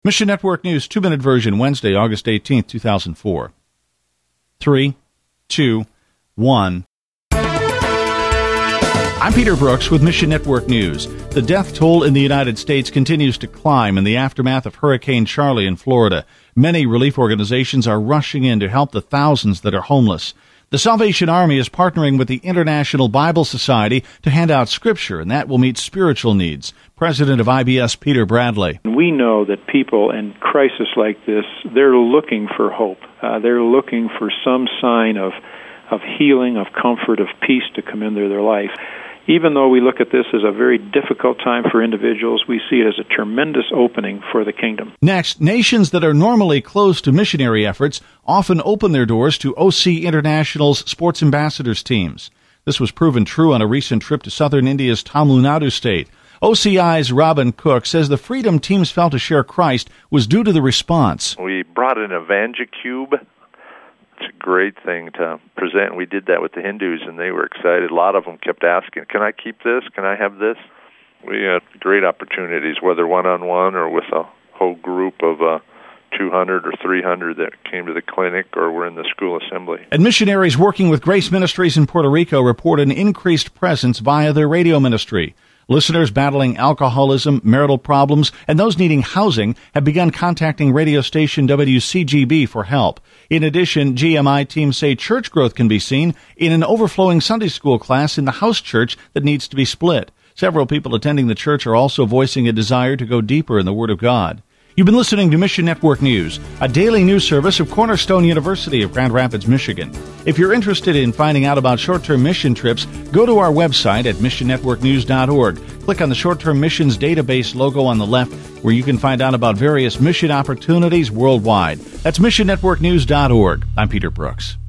Mission Network News 2-minute version, Wednesday, August 18th, 2004. 3, 2, 1. I'm Peter Brooks with Mission Network News. The death toll in the United States continues to climb in the aftermath of Hurricane Charley in Florida. Many relief organizations are rushing in to help the thousands that are homeless. The Salvation Army is partnering with the International Bible Society to hand out Scripture, and that will meet spiritual needs. President of IBS, Peter Bradley. We know that people in crisis like this, they're looking for hope. They're looking for some sign of healing, of comfort, of peace to come into their life. Even though we look at this as a very difficult time for individuals, we see it as a tremendous opening for the kingdom. Next, nations that are normally closed to missionary efforts often open their doors to OC International's sports ambassadors teams. This was proven true on a recent trip to southern India's Tamil Nadu state. OCI's Robin Cook says the freedom teams felt to share Christ was due to the response. We brought an EvangeCube. It's a great thing to present. We did that with the Hindus, and they were excited. A lot of them kept asking, can I keep this? Can I have this? We had great opportunities, whether one-on-one or with a whole group of 200 or 300 that came to the clinic or were in the school assembly. And missionaries working with Grace Ministries in Puerto Rico report an increased presence via their radio ministry. Listeners battling alcoholism, marital problems, and those needing housing have begun contacting radio station WCGB for help. In addition, GMI teams say church growth can be seen in an overflowing Sunday school class in the house church that needs to be split. Several people attending the church are also voicing a desire to go deeper in the Word of God. You've been listening to Mission Network News, a daily news service of Cornerstone University of Grand Rapids, Michigan. If you're interested in finding out about short-term mission trips, go to our website at missionnetworknews.org. Click on the Short-Term Missions Database logo on the left, where you can find out about various mission opportunities worldwide. That's missionnetworknews.org. I'm Peter Brooks.